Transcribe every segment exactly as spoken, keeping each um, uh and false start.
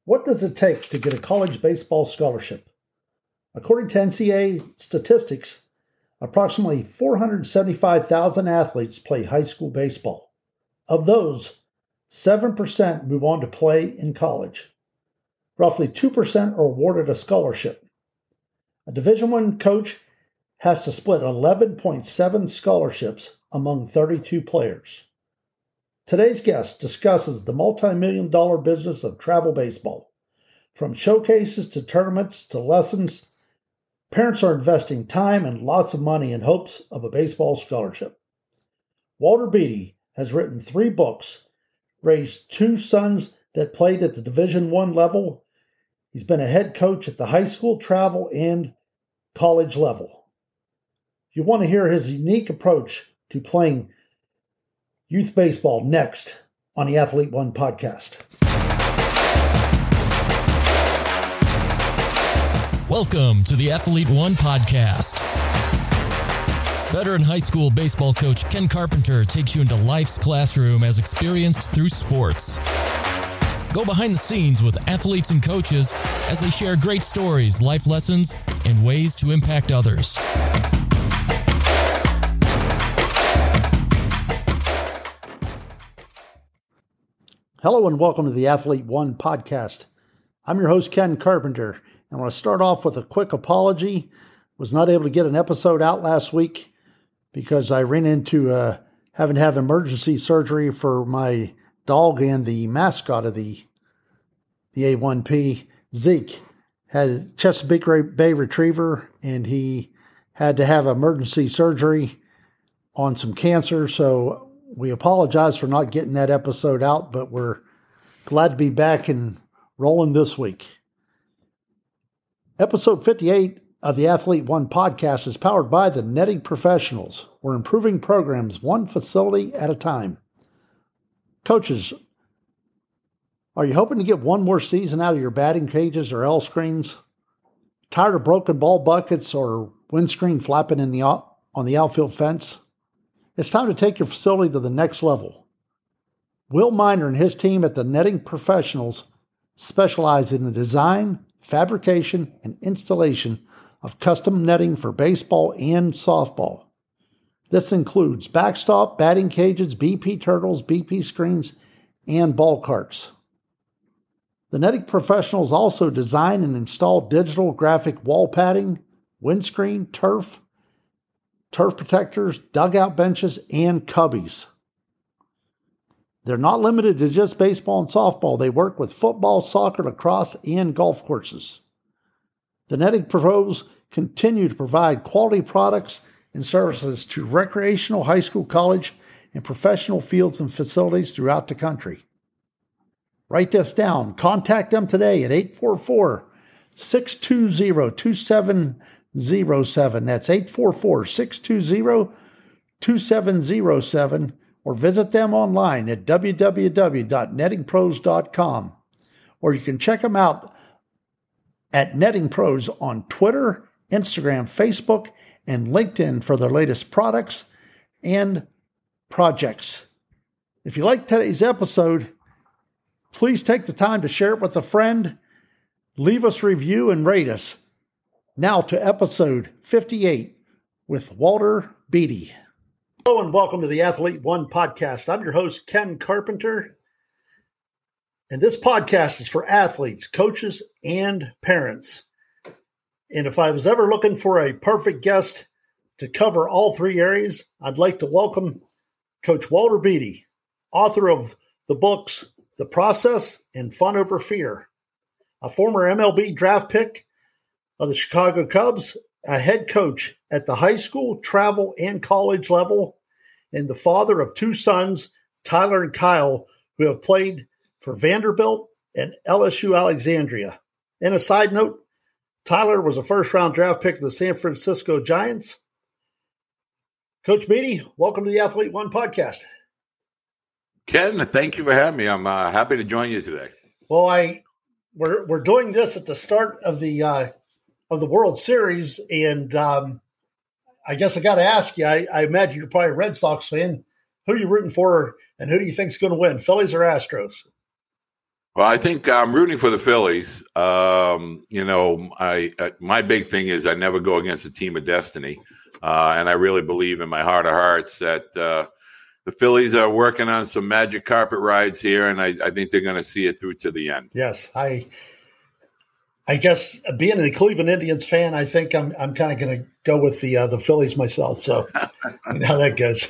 What does it take to get a college baseball scholarship? According to N C double A statistics, approximately four hundred seventy-five thousand athletes play high school baseball. Of those, seven percent move on to play in college. Roughly two percent are awarded a scholarship. A Division I coach has to split eleven point seven scholarships among thirty-two players. Today's guest discusses the multi-million dollar business of travel baseball. From showcases to tournaments to lessons, parents are investing time and lots of money in hopes of a baseball scholarship. Walter Beatty has written three books, raised two sons that played at the Division I level. He's been a head coach at the high school, travel, and college level. You want to hear his unique approach to playing youth baseball next on the Athlete One podcast. Welcome to the Athlete One podcast. Veteran high school baseball coach Ken Carpenter takes you into life's classroom as experienced through sports. Go behind the scenes with athletes and coaches as they share great stories, life lessons, and ways to impact others. Hello and welcome to the Athlete One podcast. I'm your host, Ken Carpenter. I want to start off with a quick apology. Was not able to get an episode out last week because I ran into uh, having to have emergency surgery for my dog and the mascot of the, the A one P, Zeke. Had a Chesapeake Bay Retriever, and he had to have emergency surgery on some cancer, so we apologize for not getting that episode out, but we're glad to be back and rolling this week. Episode fifty-eight of the Athlete One podcast is powered by the Netting Professionals. We're improving programs one facility at a time. Coaches, are you hoping to get one more season out of your batting cages or L screens? Tired of broken ball buckets or windscreen flapping in the on the outfield fence? It's time to take your facility to the next level. Will Miner and his team at the Netting Professionals specialize in the design, fabrication, and installation of custom netting for baseball and softball. This includes backstop, batting cages, B P turtles, B P screens, and ball carts. The Netting Professionals also design and install digital graphic wall padding, windscreen, turf, turf protectors, dugout benches, and cubbies. They're not limited to just baseball and softball. They work with football, soccer, lacrosse, and golf courses. The Netting Pros continue to provide quality products and services to recreational, high school, college, and professional fields and facilities throughout the country. Write this down. Contact them today at eight four four, six two zero, two seven zero seven. That's eight four four, six two zero, two seven zero seven, or visit them online at w w w dot netting pros dot com, or you can check them out at Netting Pros on Twitter, Instagram, Facebook, and LinkedIn for their latest products and projects. If you like today's episode, please take the time to share it with a friend, leave us a review, and rate us. Now to episode fifty-eight with Walter Beatty. Hello and welcome to the Athlete One podcast. I'm your host, Ken Carpenter. And this podcast is for athletes, coaches, and parents. And if I was ever looking for a perfect guest to cover all three areas, I'd like to welcome Coach Walter Beatty, author of the books The Process and Fun Over Fear, a former M L B draft pick of the Chicago Cubs, a head coach at the high school, travel, and college level, and the father of two sons, Tyler and Kyle, who have played for Vanderbilt and L S U Alexandria. And a side note, Tyler was a first-round draft pick of the San Francisco Giants. Coach Beatty, welcome to the Athlete One podcast. Ken, thank you for having me. I'm uh, happy to join you today. Well, I we're we're doing this at the start of the uh, of the World Series, and um, I guess I got to ask you. I, I imagine you're probably a Red Sox fan. Who are you rooting for, and who do you think is going to win, Phillies or Astros? Well, I think I'm rooting for the Phillies. Um, you know, I, I my big thing is I never go against a team of destiny, uh, and I really believe in my heart of hearts that uh, the Phillies are working on some magic carpet rides here, and I, I think they're going to see it through to the end. Yes, I. I guess being a Cleveland Indians fan, I think I'm I'm kind of going to go with the uh, the Phillies myself. So you know how that goes.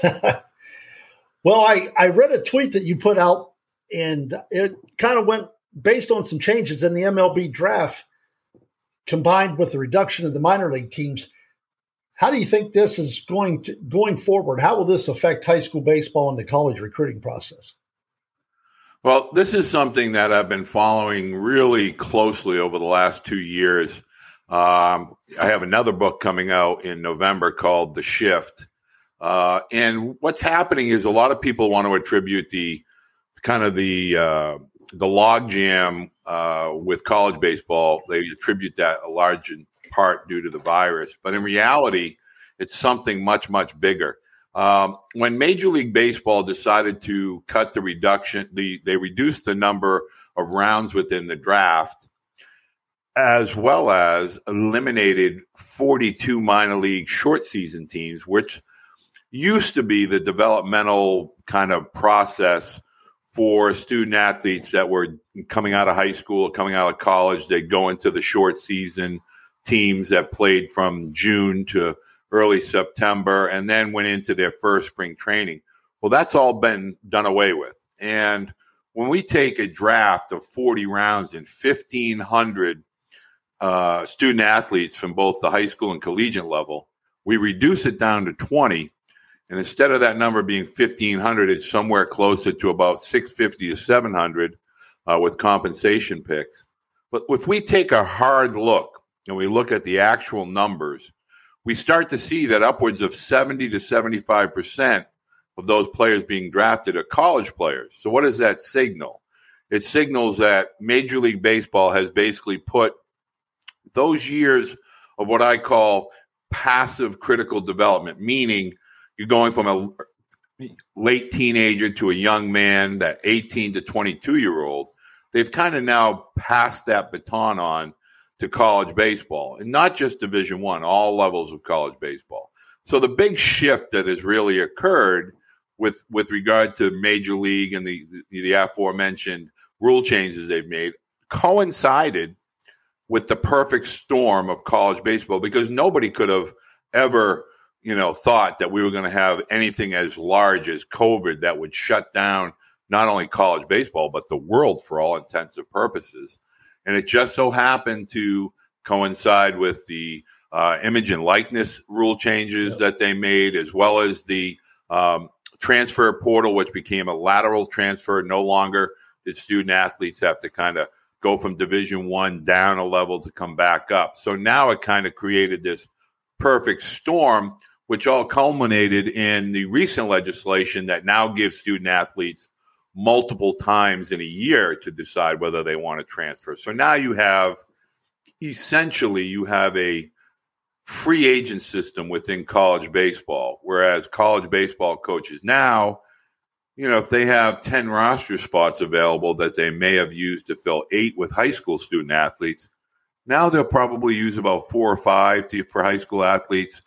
Well, I, I read a tweet that you put out, and it kind of went based on some changes in the M L B draft combined with the reduction of the minor league teams. How do you think this is going to going forward? How will this affect high school baseball and the college recruiting process? Well, this is something that I've been following really closely over the last two years. Um, I have another book coming out in November called The Shift. Uh, and what's happening is a lot of people want to attribute the kind of the uh, the logjam uh, with college baseball. They attribute that a large in part due to the virus. But in reality, it's something much, much bigger. Um, when Major League Baseball decided to cut the reduction, the they reduced the number of rounds within the draft, as well as eliminated forty-two minor league short season teams, which used to be the developmental kind of process for student athletes that were coming out of high school, coming out of college. They'd go into the short season teams that played from June to early September, and then went into their first spring training. Well, that's all been done away with. And when we take a draft of forty rounds and fifteen hundred uh, student athletes from both the high school and collegiate level, we reduce it down to twenty. And instead of that number being fifteen hundred, it's somewhere closer to about six fifty to seven hundred uh, with compensation picks. But if we take a hard look and we look at the actual numbers, we start to see that upwards of seventy to seventy-five percent of those players being drafted are college players. So what does that signal? It signals that Major League Baseball has basically put those years of what I call passive critical development, meaning you're going from a late teenager to a young man, that eighteen to twenty-two year old. They've kind of now passed that baton on to college baseball, and not just Division One, all levels of college baseball. So the big shift that has really occurred with with regard to Major League and the, the, the aforementioned rule changes they've made coincided with the perfect storm of college baseball, because nobody could have ever, you know, thought that we were going to have anything as large as COVID that would shut down not only college baseball, but the world for all intents and purposes. And it just so happened to coincide with the uh, image and likeness rule changes yep. that they made, as well as the um, transfer portal, which became a lateral transfer. No longer did student athletes have to kind of go from Division One down a level to come back up. So now it kind of created this perfect storm, which all culminated in the recent legislation that now gives student athletes multiple times in a year to decide whether they want to transfer. So now you have, essentially, you have a free agent system within college baseball, whereas college baseball coaches now, you know, if they have ten roster spots available that they may have used to fill eight with high school student athletes, now they'll probably use about four or five to, for high school athletes.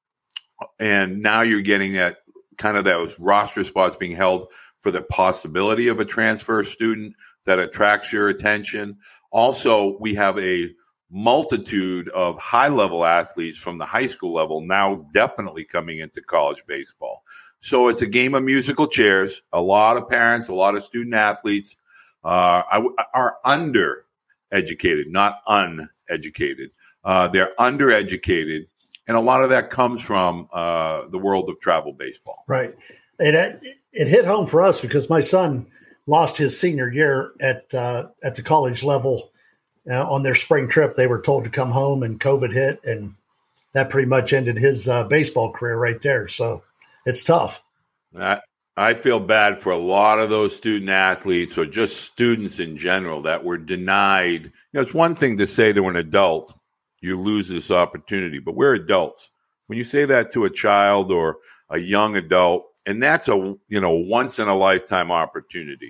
And now you're getting that kind of those roster spots being held for the possibility of a transfer student that attracts your attention. Also, we have a multitude of high-level athletes from the high school level now definitely coming into college baseball. So it's a game of musical chairs. A lot of parents, a lot of student athletes uh, are undereducated, not uneducated. Uh, they're undereducated, and a lot of that comes from uh, the world of travel baseball. Right. It, it hit home for us because my son lost his senior year at uh, at the college level. Uh, on their spring trip, they were told to come home, and COVID hit, and that pretty much ended his uh, baseball career right there. So it's tough. I, I feel bad for a lot of those student athletes, or just students in general, that were denied. You know, it's one thing to say to an adult, you lose this opportunity, but we're adults. When you say that to a child or a young adult, and that's a, you know, once in a lifetime opportunity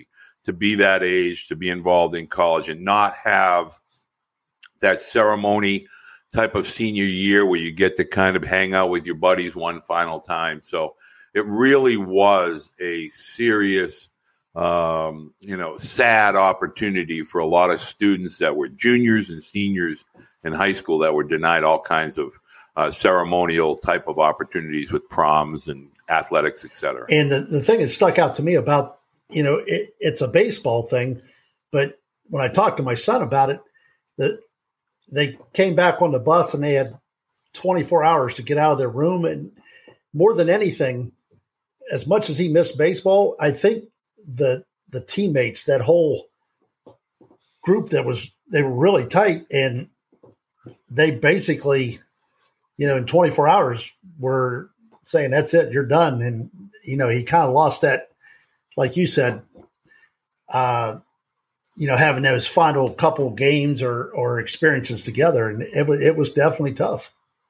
to be that age, to be involved in college and not have that ceremony type of senior year where you get to kind of hang out with your buddies one final time. So it really was a serious, um, you know, sad opportunity for a lot of students that were juniors and seniors in high school that were denied all kinds of uh, ceremonial type of opportunities with proms and athletics, et cetera. And the, the thing that stuck out to me about, you know, it, it's a baseball thing, but when I talked to my son about it, that they came back on the bus and they had twenty-four hours to get out of their room. And more than anything, as much as he missed baseball, I think the the teammates, that whole group that was, they were really tight, and they basically, you know, in twenty-four hours were saying, that's it, you're done. And, you know, he kind of lost that, like you said, uh, you know, having those final couple games or, or experiences together. And it was, it was definitely tough.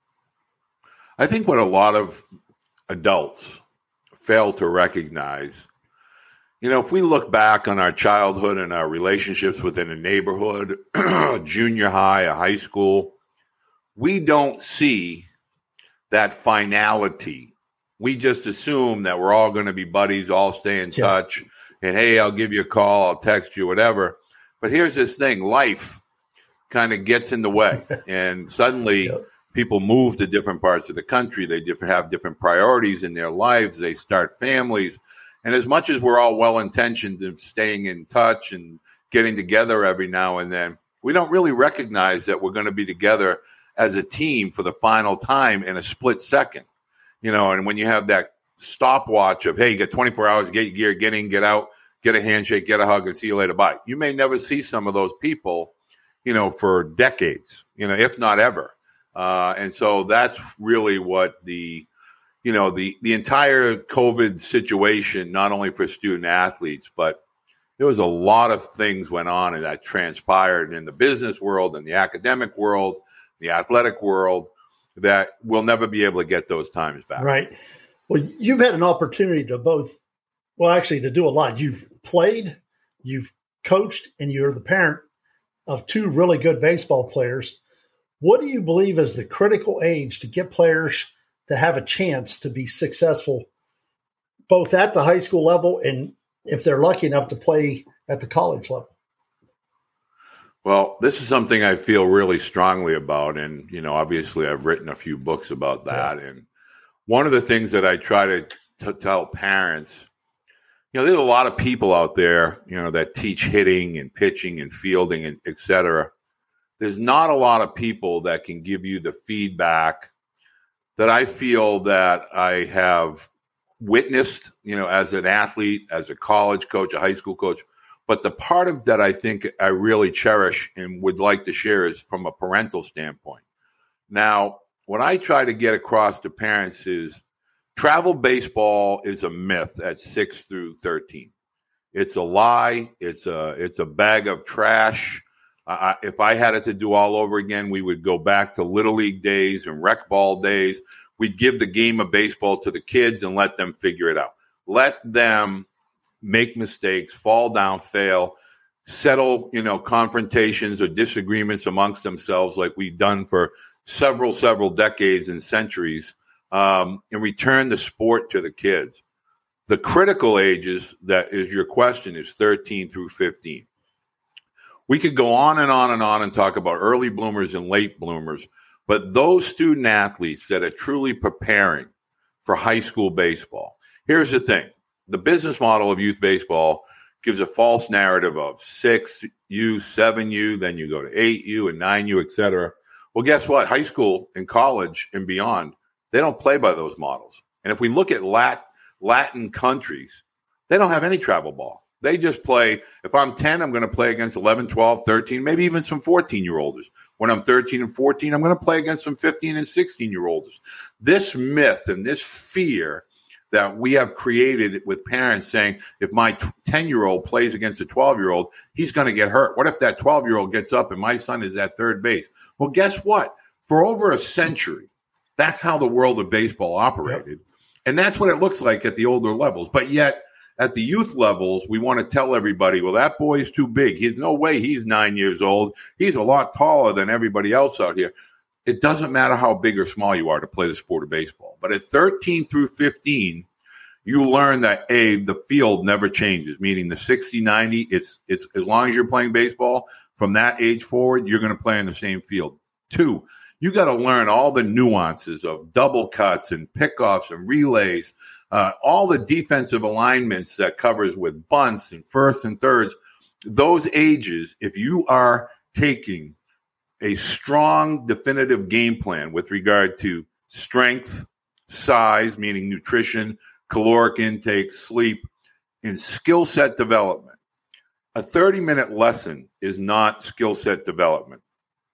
I think what a lot of adults fail to recognize, you know, if we look back on our childhood and our relationships within a neighborhood, junior high, a high school, we don't see that finality. We just assume that we're all going to be buddies, all stay in yeah. touch, and hey, I'll give you a call, I'll text you, whatever. But here's this thing, life kind of gets in the way, and suddenly yep. people move to different parts of the country. They different, have different priorities in their lives. They start families. And as much as we're all well-intentioned in staying in touch and getting together every now and then, we don't really recognize that we're going to be together as a team for the final time in a split second. You know, and when you have that stopwatch of, hey, you got twenty-four hours to get your gear, get in, get out, get a handshake, get a hug, and see you later, bye. You may never see some of those people, you know, for decades, you know, if not ever. Uh, and so that's really what the, you know, the, the entire COVID situation, not only for student athletes, but there was a lot of things went on and that transpired in the business world and the academic world, the athletic world, that we'll never be able to get those times back. Right. Well, you've had an opportunity to both, well, actually to do a lot. You've played, you've coached, and you're the parent of two really good baseball players. What do you believe is the critical age to get players to have a chance to be successful, both at the high school level and if they're lucky enough to play at the college level? Well, this is something I feel really strongly about. And, you know, obviously I've written a few books about that. Yeah. And one of the things that I try to, to tell parents, you know, there's a lot of people out there, you know, that teach hitting and pitching and fielding and et cetera. There's not a lot of people that can give you the feedback that I feel that I have witnessed, you know, as an athlete, as a college coach, a high school coach. But the part of that I think I really cherish and would like to share is from a parental standpoint. Now, what I try to get across to parents is travel baseball is a myth at six through thirteen. It's a lie. It's a, it's a bag of trash. Uh, if I had it to do all over again, we would go back to Little League days and rec ball days. We'd give the game of baseball to the kids and let them figure it out. Let them make mistakes, fall down, fail, settle, you know, confrontations or disagreements amongst themselves like we've done for several, several decades and centuries, um, and return the sport to the kids. The critical ages, that is your question, is thirteen through fifteen. We could go on and on and on and talk about early bloomers and late bloomers, but those student athletes that are truly preparing for high school baseball, here's the thing. The business model of youth baseball gives a false narrative of six U, seven U, then you go to eight U and nine U, et cetera. Well, guess what? High school and college and beyond, they don't play by those models. And if we look at Lat- Latin countries, they don't have any travel ball. They just play, if I'm ten, I'm going to play against eleven, twelve, thirteen, maybe even some fourteen-year-olders. When I'm thirteen and fourteen, I'm going to play against some fifteen and sixteen-year-olders. This myth and this fear that we have created with parents saying, if my ten-year-old plays against a twelve-year-old, he's going to get hurt. What if that twelve-year-old gets up and my son is at third base? Well, guess what? For over a century, that's how the world of baseball operated. Yep. And that's what it looks like at the older levels. But yet, at the youth levels, we want to tell everybody, well, that boy's too big. He's no way he's nine years old. He's a lot taller than everybody else out here. It doesn't matter how big or small you are to play the sport of baseball. But at thirteen through fifteen, you learn that, A, the field never changes, meaning the sixty ninety, it's, it's as long as you're playing baseball, from that age forward, you're going to play in the same field. Two, you got to learn all the nuances of double cuts and pickoffs and relays, uh, all the defensive alignments that covers with bunts and firsts and thirds. Those ages, if you are taking a strong, definitive game plan with regard to strength, size, meaning nutrition, caloric intake, sleep, and skill set development. A thirty-minute lesson is not skill set development.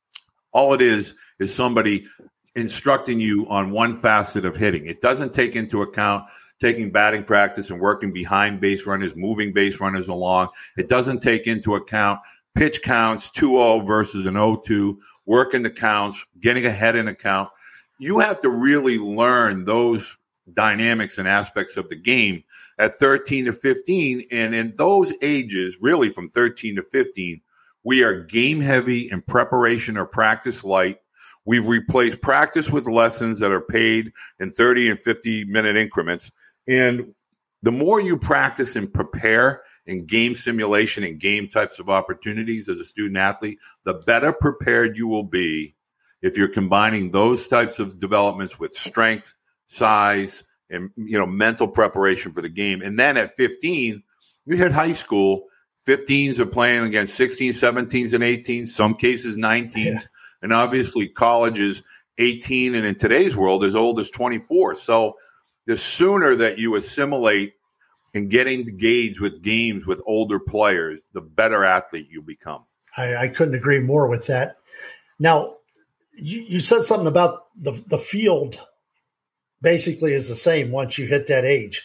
All it is is somebody instructing you on one facet of hitting. It doesn't take into account taking batting practice and working behind base runners, moving base runners along. It doesn't take into account pitch counts, two oh versus an oh two, working the counts, getting ahead in a count. You have to really learn those dynamics and aspects of the game at thirteen to fifteen. And in those ages, really from thirteen to fifteen, we are game heavy in preparation or practice light. We've replaced practice with lessons that are paid in thirty and fifty minute increments. And the more you practice and prepare in game simulation and game types of opportunities as a student athlete, the better prepared you will be if you're combining those types of developments with strength, size, and, you know, mental preparation for the game. And then at fifteen, you hit high school, fifteens are playing against sixteens, seventeens, and eighteens, some cases nineteens. Yeah. And obviously college is eighteen, and in today's world, as old as twenty-four. So the sooner that you assimilate and get engaged with games with older players, the better athlete you become. I, I couldn't agree more with that. Now, you, you said something about the, the field basically is the same once you hit that age.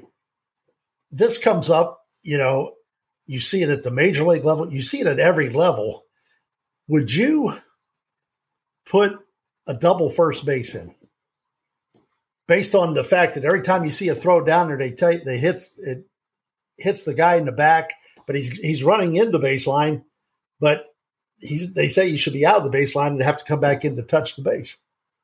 This comes up, you know, you see it at the major league level. You see it at every level. Would you put a double first base in based on the fact that every time you see a throw down there, they tell you they hits it hits the guy in the back, but he's he's running in the baseline, but he's they say you should be out of the baseline and have to come back in to touch the base.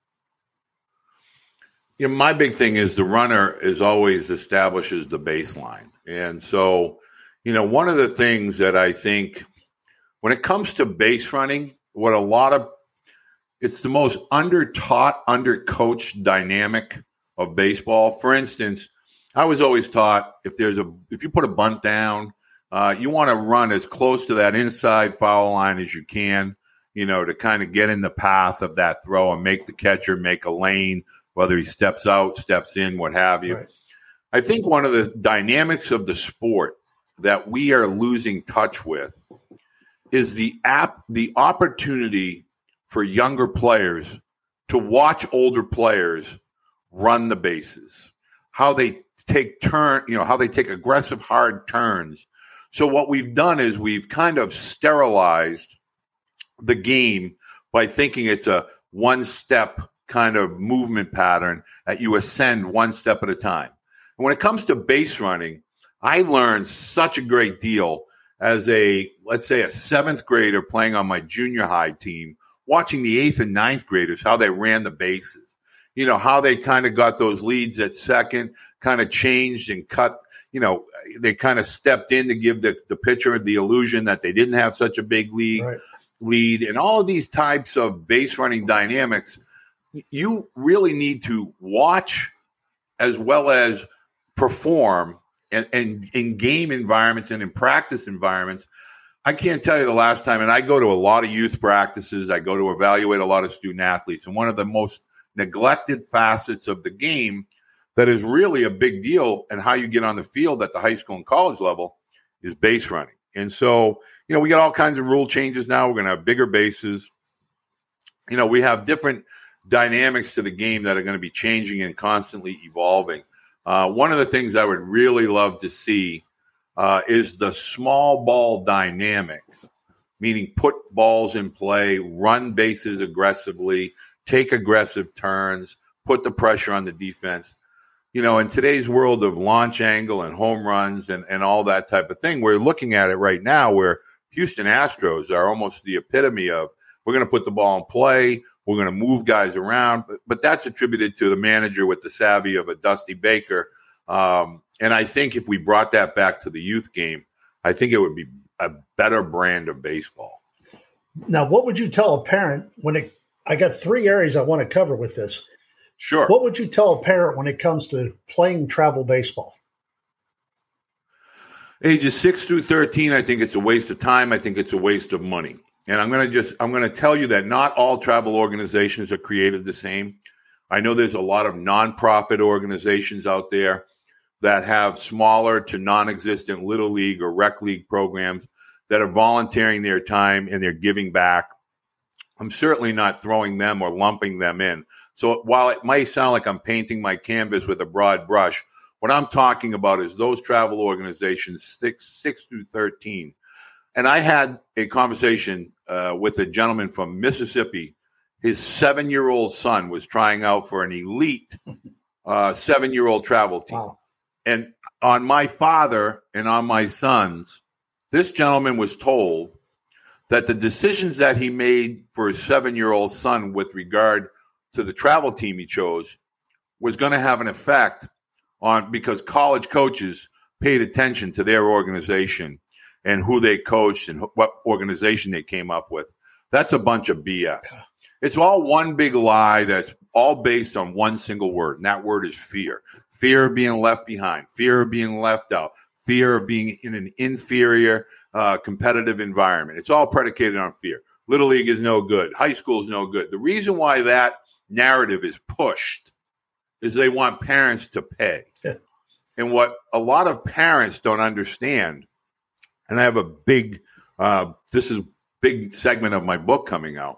You know, my big thing is the runner is always establishes the baseline. And so, you know, one of the things that I think when it comes to base running, what a lot of it's the most under-taught, under-coached dynamic of baseball. For instance, I was always taught if there's a if you put a bunt down, uh, you want to run as close to that inside foul line as you can, you know, to kind of get in the path of that throw and make the catcher make a lane, whether he steps out, steps in, what have you. Right. I think one of the dynamics of the sport that we are losing touch with is the app, the opportunity for younger players to watch older players run the bases, how they take turn, you know, how they take aggressive, hard turns. So what we've done is we've kind of sterilized the game by thinking it's a one-step kind of movement pattern that you ascend one step at a time. And when it comes to base running, I learned such a great deal as a, let's say, a seventh grader playing on my junior high team, watching the eighth and ninth graders, how they ran the bases, you know, how they kind of got those leads at second, kind of changed and cut, you know, they kind of stepped in to give the, the pitcher the illusion that they didn't have such a big lead, right. lead. And all of these types of base running dynamics, you really need to watch as well as perform and, and in game environments and in practice environments. I can't tell you the last time, and I go to a lot of youth practices. I go to evaluate a lot of student athletes. And one of the most neglected facets of the game that is really a big deal and how you get on the field at the high school and college level is base running. And so, you know, we got all kinds of rule changes now. We're going to have bigger bases. You know, we have different dynamics to the game that are going to be changing and constantly evolving. Uh, one of the things I would really love to see uh, is the small ball dynamic, meaning put balls in play, run bases aggressively, take aggressive turns, put the pressure on the defense. you know, in today's world of launch angle and home runs and, and all that type of thing, we're looking at it right now where Houston Astros are almost the epitome of, we're going to put the ball in play, we're going to move guys around, but, but that's attributed to the manager with the savvy of a Dusty Baker. Um, and I think if we brought that back to the youth game, I think it would be a better brand of baseball. Now, what would you tell a parent when it, I got three areas I want to cover with this. Sure. What would you tell a parent when it comes to playing travel baseball? Ages six through thirteen, I think it's a waste of time. I think it's a waste of money. And I'm going to just, I'm going to tell you that not all travel organizations are created the same. I know there's a lot of nonprofit organizations out there that have smaller to non-existent little league or rec league programs that are volunteering their time and they're giving back. I'm certainly not throwing them or lumping them in. So while it might sound like I'm painting my canvas with a broad brush, what I'm talking about is those travel organizations six, six through thirteen. And I had a conversation uh, with a gentleman from Mississippi. His seven-year-old son was trying out for an elite uh, seven-year-old travel team. Wow. And on my father and on my sons, this gentleman was told that the decisions that he made for his seven-year-old son with regard to the travel team he chose was going to have an effect on, because college coaches paid attention to their organization and who they coached and what organization they came up with. That's a bunch of B S. It's all one big lie that's all based on one single word, and that word is fear. Fear of being left behind, fear of being left out, fear of being in an inferior uh, competitive environment. It's all predicated on fear. Little League is no good. High school is no good. The reason why that narrative is pushed is they want parents to pay. Yeah. And what a lot of parents don't understand, and I have a big, uh, this is a big segment of my book coming out,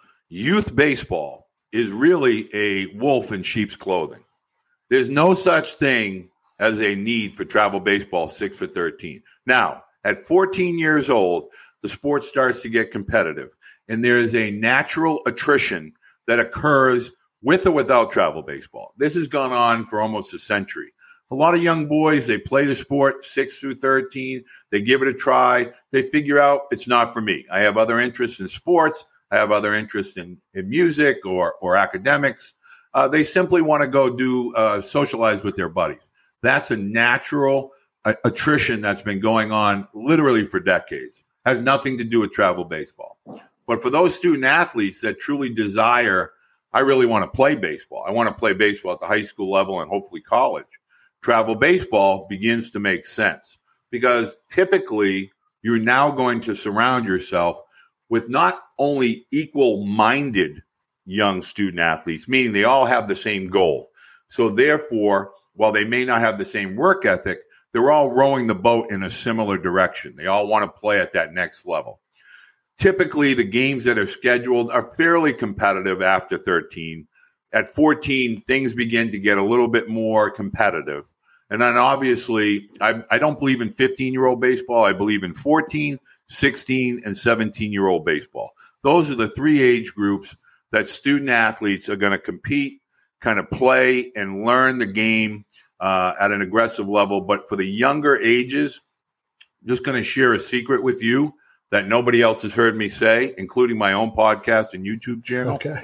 youth baseball is really a wolf in sheep's clothing. There's no such thing as a need for travel baseball six for thirteen. Now, at fourteen years old, the sport starts to get competitive, and there is a natural attrition that occurs with or without travel baseball. This has gone on for almost a century. A lot of young boys, they play the sport six through thirteen. They give it a try. They figure out it's not for me. I have other interests in sports. I have other interests in, in music or, or academics. Uh, they simply want to go do uh, socialize with their buddies. That's a natural uh, attrition that's been going on literally for decades. Has nothing to do with travel baseball. But for those student athletes that truly desire, I really want to play baseball. I want to play baseball at the high school level and hopefully college. Travel baseball begins to make sense because typically you're now going to surround yourself with not only equal-minded young student athletes, meaning they all have the same goal. So therefore, while they may not have the same work ethic, they're all rowing the boat in a similar direction. They all want to play at that next level. Typically, the games that are scheduled are fairly competitive after thirteen. At fourteen, things begin to get a little bit more competitive. And then obviously, I, I don't believe in fifteen-year-old baseball. I believe in fourteen, sixteen, and seventeen-year-old baseball. Those are the three age groups that student athletes are going to compete, kind of play, and learn the game uh, at an aggressive level. But for the younger ages, I'm just going to share a secret with you that nobody else has heard me say, including my own podcast and YouTube channel. Okay.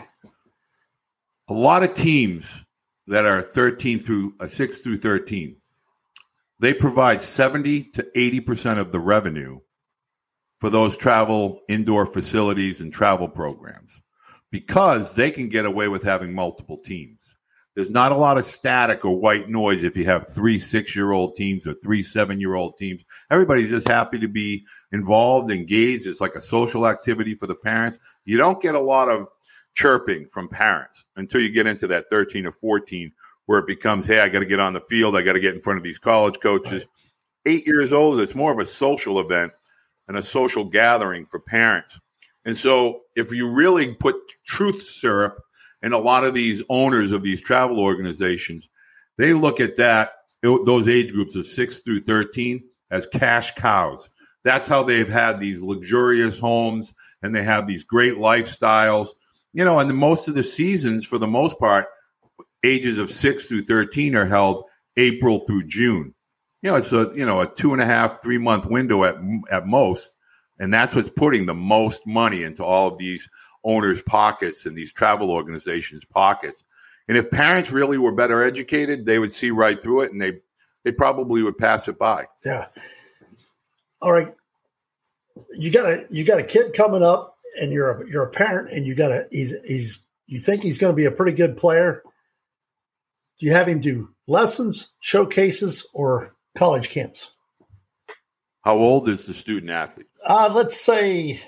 A lot of teams that are thirteen through uh, six through thirteen, they provide seventy to eighty percent of the revenue for those travel indoor facilities and travel programs because they can get away with having multiple teams. There's not a lot of static or white noise if you have three six-year-old teams or three seven-year-old teams. Everybody's just happy to be involved, engaged. It's like a social activity for the parents. You don't get a lot of chirping from parents until you get into that thirteen or fourteen where it becomes, hey, I got to get on the field. I got to get in front of these college coaches. Right. Eight years old, it's more of a social event and a social gathering for parents. And so if you really put truth syrup in a lot of these owners of these travel organizations, they look at that, those age groups of six through thirteen as cash cows. That's how they've had these luxurious homes and they have these great lifestyles. You know, and the, most of the seasons, for the most part, ages of six through thirteen are held April through June. You know, it's a, you know, a two and a half, three month window at, at most. And that's what's putting the most money into all of these owners' pockets and these travel organizations' pockets. And if parents really were better educated, they would see right through it, and they they probably would pass it by. Yeah. All right. You got a you got a kid coming up, and you're a, you're a parent, and you got a he's he's you think he's going to be a pretty good player. Do you have him do lessons, showcases, or college camps? How old is the student athlete? Uh, let's say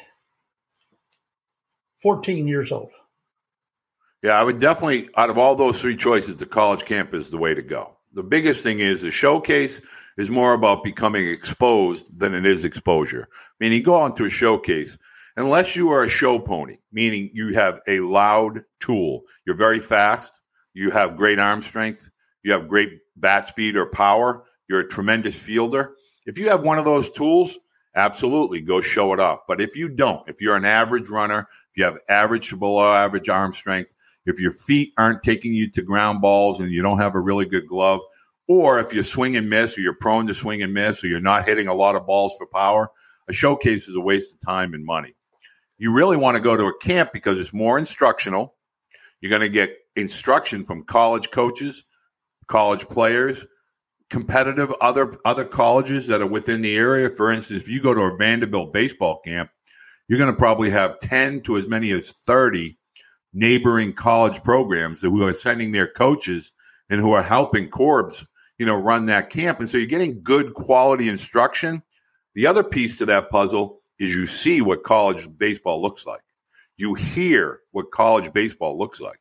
fourteen years old. Yeah, I would definitely, out of all those three choices, the college camp is the way to go. The biggest thing is the showcase is more about becoming exposed than it is exposure. Meaning, you go on to a showcase, unless you are a show pony, meaning you have a loud tool, you're very fast, you have great arm strength, you have great bat speed or power, you're a tremendous fielder. If you have one of those tools, absolutely go show it off. But if you don't, if you're an average runner, if you have average to below average arm strength, if your feet aren't taking you to ground balls and you don't have a really good glove, or if you swing and miss, or you're prone to swing and miss, or you're not hitting a lot of balls for power, a showcase is a waste of time and money. You really want to go to a camp because it's more instructional. You're going to get instruction from college coaches, college players, competitive other other colleges that are within the area. For instance, if you go to a Vanderbilt baseball camp, you're going to probably have ten to as many as thirty neighboring college programs who are sending their coaches and who are helping Corbs, you know, run that camp. And so you're getting good quality instruction. The other piece to that puzzle is you see what college baseball looks like. You hear what college baseball looks like.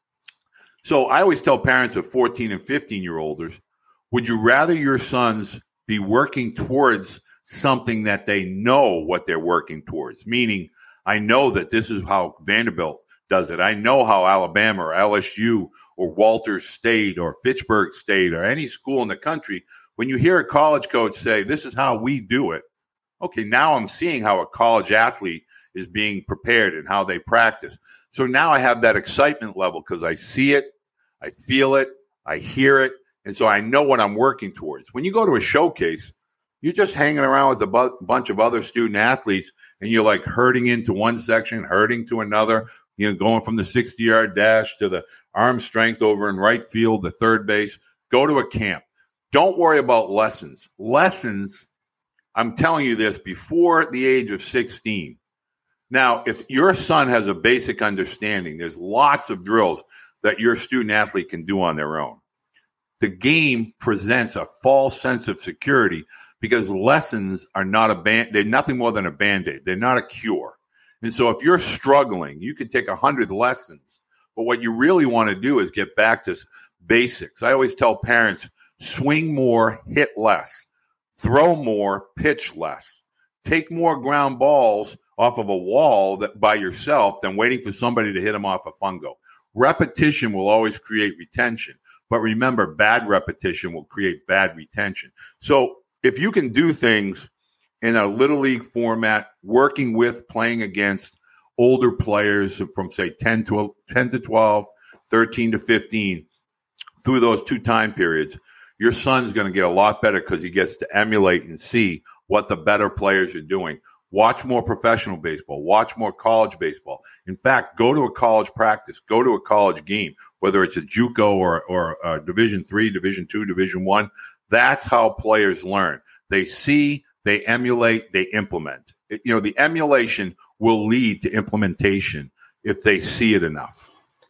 So I always tell parents of fourteen and fifteen year olders, would you rather your sons be working towards something that they know what they're working towards? Meaning, I know that this is how Vanderbilt does it. I know how Alabama or L S U or Walters State or Fitchburg State or any school in the country, when you hear a college coach say, this is how we do it, okay, now I'm seeing how a college athlete is being prepared and how they practice. So now I have that excitement level because I see it, I feel it, I hear it, and so I know what I'm working towards. When you go to a showcase, you're just hanging around with a bu- bunch of other student athletes, and you're like herding into one section, herding to another, you know, going from the sixty-yard dash to the arm strength over in right field, the third base. Go to a camp. Don't worry about lessons. Lessons, I'm telling you this, before the age of sixteen. Now, if your son has a basic understanding, there's lots of drills that your student athlete can do on their own. The game presents a false sense of security because lessons are not a band, they're nothing more than a Band-Aid. They're not a cure. And so if you're struggling, you could take a hundred lessons, but what you really want to do is get back to basics. I always tell parents, swing more, hit less, throw more, pitch less, take more ground balls off of a wall that by yourself than waiting for somebody to hit them off a fungo. Repetition will always create retention. But remember, bad repetition will create bad retention. So if you can do things in a little league format, working with, playing against older players from, say, ten to twelve, thirteen to fifteen, through those two time periods, your son's going to get a lot better because he gets to emulate and see what the better players are doing. Watch more professional baseball. Watch more college baseball. In fact, go to a college practice. Go to a college game, whether it's a JUCO or, or a Division three, Division two, Division one. That's how players learn. They see, they emulate, they implement. It, you know, the emulation will lead to implementation if they see it enough.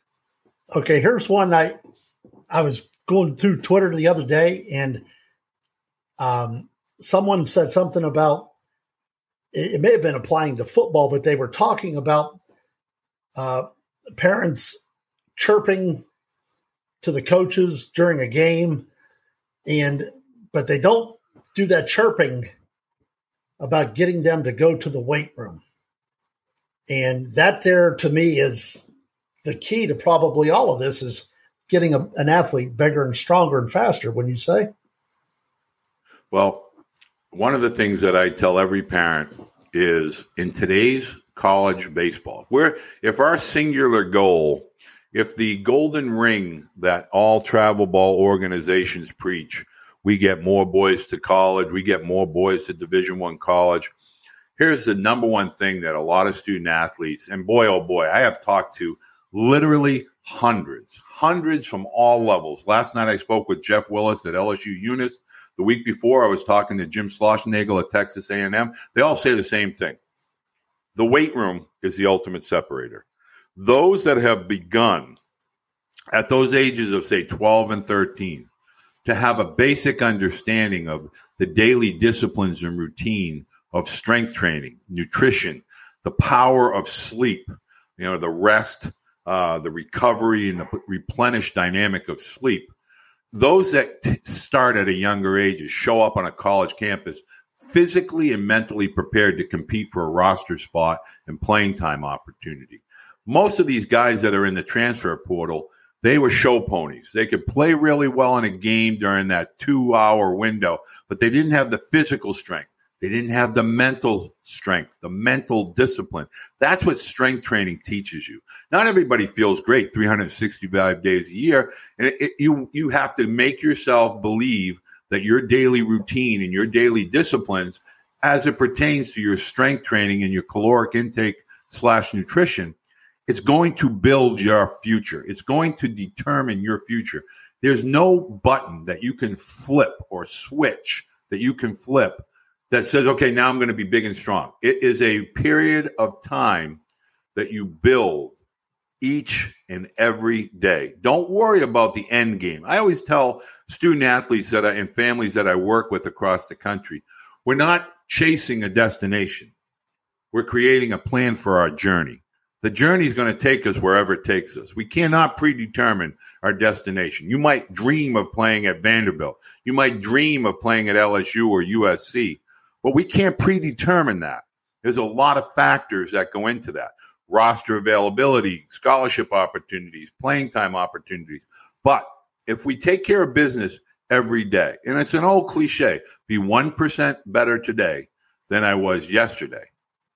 Okay, here's one. I I was going through Twitter the other day, and um, someone said something about, it may have been applying to football, but they were talking about uh, parents chirping to the coaches during a game, and but they don't do that chirping about getting them to go to the weight room. And that there, to me, is the key to probably all of this, is getting a, an athlete bigger and stronger and faster, wouldn't you say? Well, one of the things that I tell every parent is in today's college baseball, where if our singular goal if the golden ring that all travel ball organizations preach, we get more boys to college, we get more boys to Division One college. Here's the number one thing that a lot of student athletes, and boy, oh boy, I have talked to literally hundreds, hundreds from all levels. Last night I spoke with Jeff Willis at L S U Eunice. The week before I was talking to Jim Schlossnagel at Texas A and M. They all say the same thing. The weight room is the ultimate separator. Those that have begun at those ages of, say, twelve and thirteen, to have a basic understanding of the daily disciplines and routine of strength training, nutrition, the power of sleep, you know, the rest, uh, the recovery, and the replenish dynamic of sleep. Those that t- start at a younger age show up on a college campus physically and mentally prepared to compete for a roster spot and playing time opportunity. Most of these guys that are in the transfer portal, they were show ponies. They could play really well in a game during that two-hour window, but they didn't have the physical strength. They didn't have the mental strength, the mental discipline. That's what strength training teaches you. Not everybody feels great three hundred sixty-five days a year, and it, it, you you have to make yourself believe that your daily routine and your daily disciplines, as it pertains to your strength training and your caloric intake slash nutrition, it's going to build your future. It's going to determine your future. There's no button that you can flip or switch that you can flip that says, okay, now I'm going to be big and strong. It is a period of time that you build each and every day. Don't worry about the end game. I always tell student athletes that I, and families that I work with across the country, we're not chasing a destination. We're creating a plan for our journey. The journey is going to take us wherever it takes us. We cannot predetermine our destination. You might dream of playing at Vanderbilt. You might dream of playing at L S U or U S C. But we can't predetermine that. There's a lot of factors that go into that. Roster availability, scholarship opportunities, playing time opportunities. But if we take care of business every day, and it's an old cliche, be one percent better today than I was yesterday.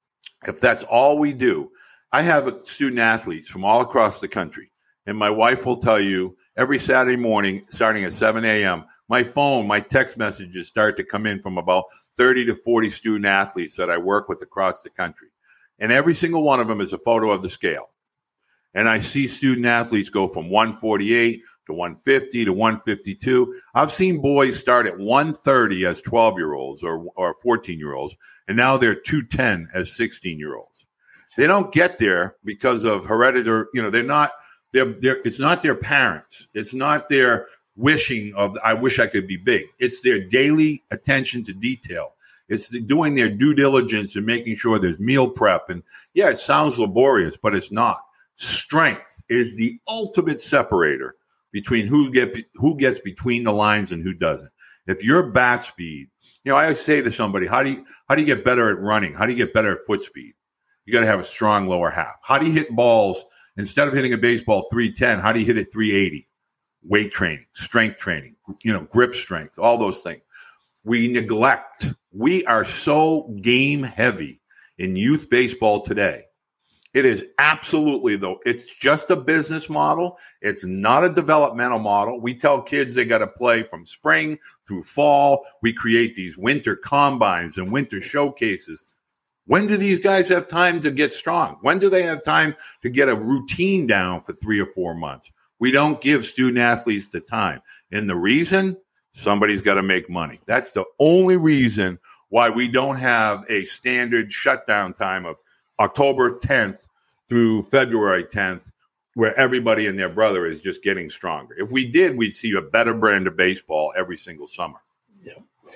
If that's all we do, I have student athletes from all across the country, and my wife will tell you every Saturday morning, starting at seven a.m., my phone, my text messages start to come in from about thirty to forty student athletes that I work with across the country. And every single one of them is a photo of the scale. And I see student athletes go from one forty-eight to one fifty to one fifty-two. I've seen boys start at one thirty as twelve-year-olds or, or fourteen-year-olds, and now they're two ten as sixteen-year-olds. They don't get there because of hereditary, you know, they're not, they're, they're, it's not their parents. It's not their wishing of, I wish I could be big. It's their daily attention to detail. It's the, doing their due diligence and making sure there's meal prep. And yeah, it sounds laborious, but it's not. Strength is the ultimate separator between who get who gets between the lines and who doesn't. If your bat speed, you know, I always say to somebody, how do you how do you get better at running? How do you get better at foot speed? You got to have a strong lower half. How do you hit balls instead of hitting a baseball three ten? How do you hit it three eighty? Weight training, strength training, you know, grip strength, all those things. We neglect. We are so game heavy in youth baseball today. It is absolutely, though, it's just a business model. It's not a developmental model. We tell kids they got to play from spring through fall. We create these winter combines and winter showcases. When do these guys have time to get strong? When do they have time to get a routine down for three or four months? We don't give student athletes the time. And the reason, somebody's got to make money. That's the only reason why we don't have a standard shutdown time of October tenth through February tenth, where everybody and their brother is just getting stronger. If we did, we'd see a better brand of baseball every single summer. Yeah.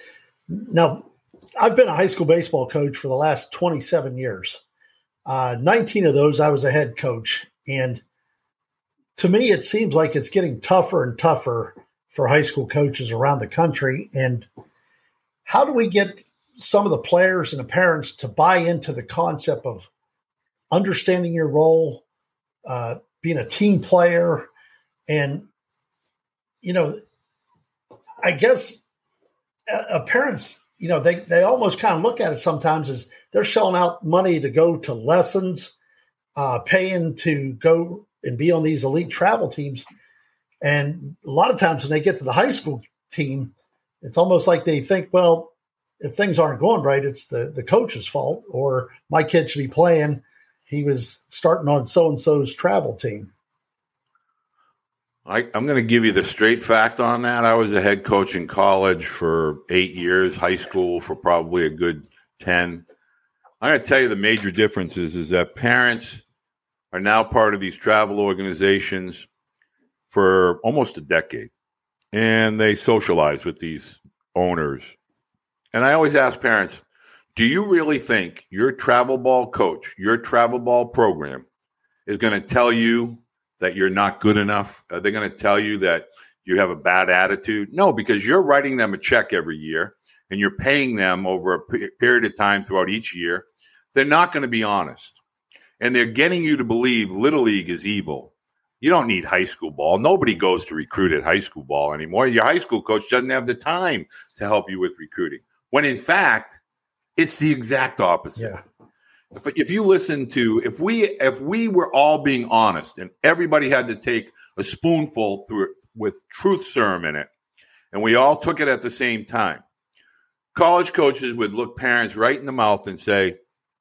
Now, I've been a high school baseball coach for the last twenty-seven years. Uh, nineteen of those, I was a head coach. And to me, it seems like it's getting tougher and tougher for high school coaches around the country. And how do we get some of the players and the parents to buy into the concept of understanding your role, uh, being a team player? And, you know, I guess uh, parents, you know, they, they almost kind of look at it sometimes as they're shelling out money to go to lessons, uh, paying to go and be on these elite travel teams. And a lot of times when they get to the high school team, it's almost like they think, well, if things aren't going right, it's the, the coach's fault, or my kid should be playing. He was starting on so-and-so's travel team. I, I'm going to give you the straight fact on that. I was a head coach in college for eight years, high school for probably a good ten. I'm going to tell you the major differences is that parents are now part of these travel organizations for almost a decade, and they socialize with these owners. And I always ask parents, do you really think your travel ball coach, your travel ball program is going to tell you that you're not good enough? Are they going to tell you that you have a bad attitude? No, because you're writing them a check every year and you're paying them over a p- period of time throughout each year. They're not going to be honest. And they're getting you to believe Little League is evil. You don't need high school ball. Nobody goes to recruit at high school ball anymore. Your high school coach doesn't have the time to help you with recruiting. When in fact, it's the exact opposite. Yeah. If, if you listen to, if we if we were all being honest and everybody had to take a spoonful through with truth serum in it, and we all took it at the same time, college coaches would look parents right in the mouth and say,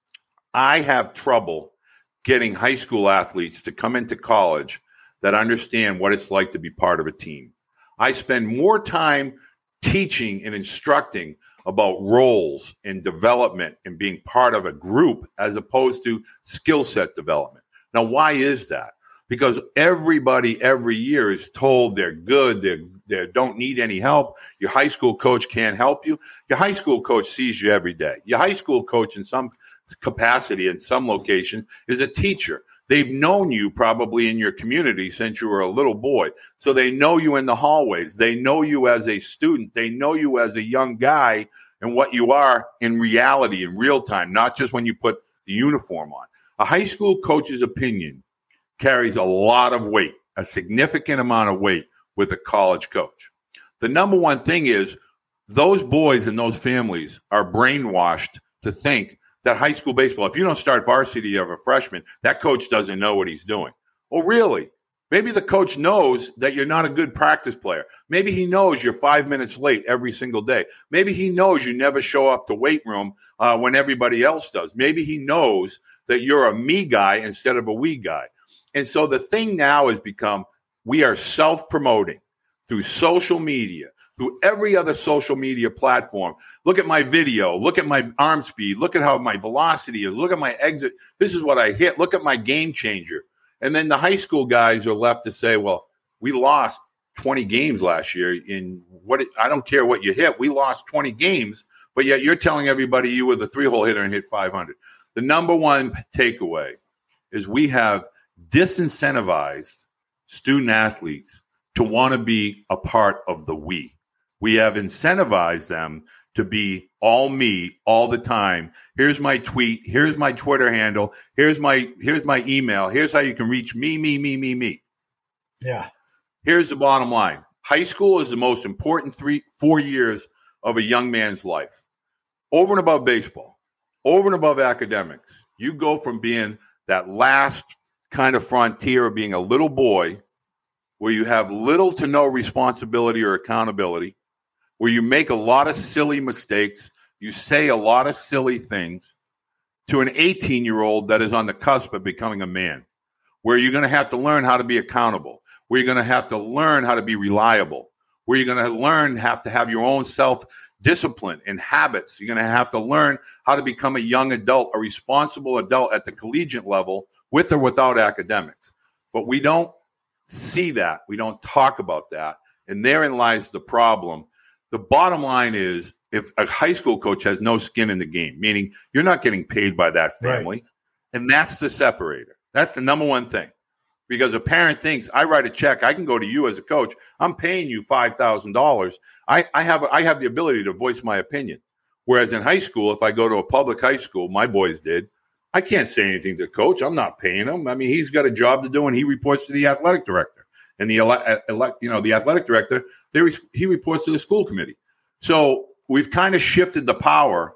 I have trouble getting high school athletes to come into college that understand what it's like to be part of a team. I spend more time teaching and instructing about roles and development and being part of a group as opposed to skill set development. Now, why is that? Because everybody every year is told they're good, they they don't need any help. Your high school coach can't help you. Your high school coach sees you every day. Your high school coach in some capacity, in some location, is a teacher. They've known you probably in your community since you were a little boy. So they know you in the hallways. They know you as a student. They know you as a young guy and what you are in reality, in real time, not just when you put the uniform on. A high school coach's opinion carries a lot of weight, a significant amount of weight with a college coach. The number one thing is those boys and those families are brainwashed to think that high school baseball, if you don't start varsity of a freshman, that coach doesn't know what he's doing. Oh, really? Maybe the coach knows that you're not a good practice player. Maybe he knows you're five minutes late every single day. Maybe he knows you never show up to weight room uh, when everybody else does. Maybe he knows that you're a me guy instead of a we guy. And so the thing now has become we are self-promoting through social media, through every other social media platform. Look at my video. Look at my arm speed. Look at how my velocity is. Look at my exit. This is what I hit. Look at my game changer. And then the high school guys are left to say, well, we lost twenty games last year. In what I don't care what you hit. We lost twenty games, but yet you're telling everybody you were the three-hole hitter and hit five hundred. The number one takeaway is we have disincentivized student athletes to want to be a part of the we. We have incentivized them to be all me all the time. Here's my tweet. Here's my Twitter handle. Here's my here's my email. Here's how you can reach me, me, me, me, me. Yeah. Here's the bottom line. High school is the most important three, four years of a young man's life. Over and above baseball, over and above academics, you go from being that last kind of frontier of being a little boy where you have little to no responsibility or accountability, where you make a lot of silly mistakes, you say a lot of silly things, to an eighteen-year-old that is on the cusp of becoming a man, where you're going to have to learn how to be accountable, where you're going to have to learn how to be reliable, where you're going to learn have to have your own self-discipline and habits. You're going to have to learn how to become a young adult, a responsible adult at the collegiate level, with or without academics. But we don't see that. We don't talk about that. And therein lies the problem. The bottom line is if a high school coach has no skin in the game, meaning you're not getting paid by that family, right. And that's the separator. That's the number one thing. Because a parent thinks, I write a check, I can go to you as a coach, I'm paying you five thousand dollars. I, I have I have the ability to voice my opinion. Whereas in high school, if I go to a public high school, my boys did, I can't say anything to the coach. I'm not paying him. I mean, he's got a job to do, and he reports to the athletic director. And the ele- ele- you know the athletic director, they re- he reports to the school committee. So we've kind of shifted the power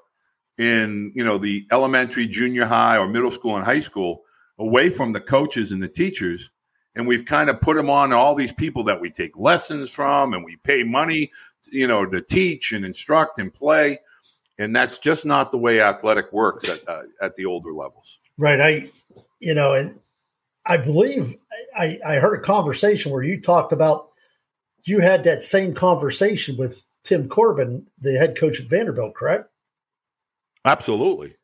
in you know the elementary, junior high, or middle school and high school away from the coaches and the teachers and we've kind of put them on all these people that we take lessons from and we pay money, you know, to teach and instruct and play. And that's just not the way athletic works at uh, at the older levels. Right. I, you know, and I believe I, I heard a conversation where you talked about you had that same conversation with Tim Corbin, the head coach at Vanderbilt, correct? Absolutely.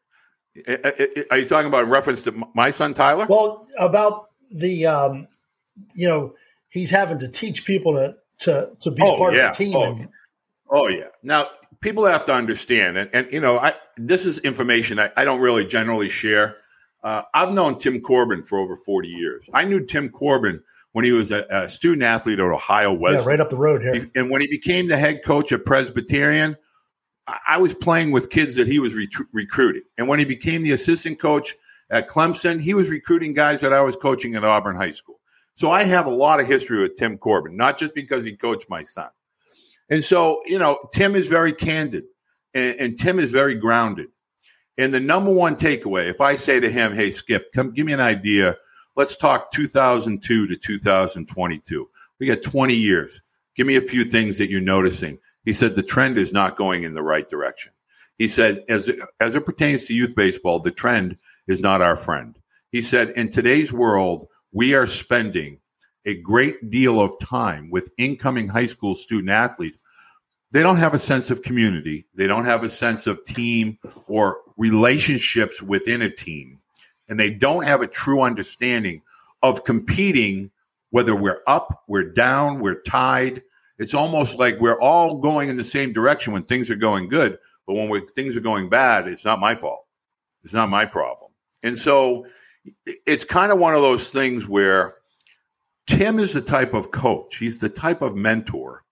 Are you talking about in reference to my son, Tyler? Well, about the, um, you know, he's having to teach people to to, to be oh, part yeah. of the team. Oh, and, oh, yeah. Now, people have to understand, and, and you know, I, this is information I, I don't really generally share. Uh, I've known Tim Corbin for over forty years. I knew Tim Corbin when he was a, a student athlete at Ohio Wesleyan. Yeah, right up the road here. He, and when he became the head coach at Presbyterian, I, I was playing with kids that he was re- recruiting. And when he became the assistant coach at Clemson, he was recruiting guys that I was coaching at Auburn High School. So I have a lot of history with Tim Corbin, not just because he coached my son. And so, you know, Tim is very candid, and, and Tim is very grounded. And the number one takeaway, if I say to him, hey, Skip, come give me an idea. Let's talk two thousand two to two thousand twenty-two. We got twenty years. Give me a few things that you're noticing. He said the trend is not going in the right direction. He said, as it, as it pertains to youth baseball, the trend is not our friend. He said, in today's world, we are spending a great deal of time with incoming high school student athletes. They don't have a sense of community. They don't have a sense of team or relationships within a team. And they don't have a true understanding of competing, whether we're up, we're down, we're tied. It's almost like we're all going in the same direction when things are going good. But when we, things are going bad, it's not my fault. It's not my problem. And so it's kind of one of those things where Tim is the type of coach. He's the type of mentor.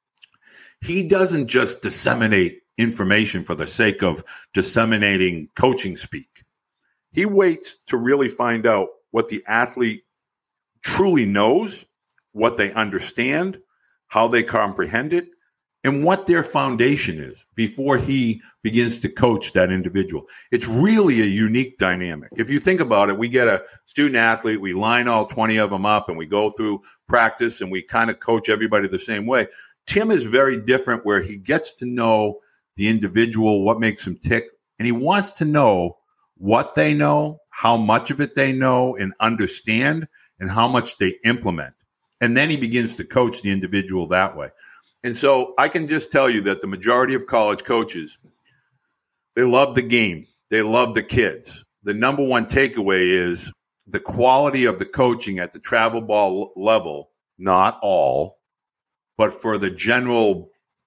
He doesn't just disseminate information for the sake of disseminating coaching speak. He waits to really find out what the athlete truly knows, what they understand, how they comprehend it, and what their foundation is before he begins to coach that individual. It's really a unique dynamic. If you think about it, we get a student athlete, we line all twenty of them up, and we go through practice, and we kind of coach everybody the same way. Tim is very different, where he gets to know the individual, what makes him tick, and he wants to know what they know, how much of it they know and understand, and how much they implement. And then he begins to coach the individual that way. And so I can just tell you that the majority of college coaches, they love the game. They love the kids. The number one takeaway is the quality of the coaching at the travel ball level, not all, but for the general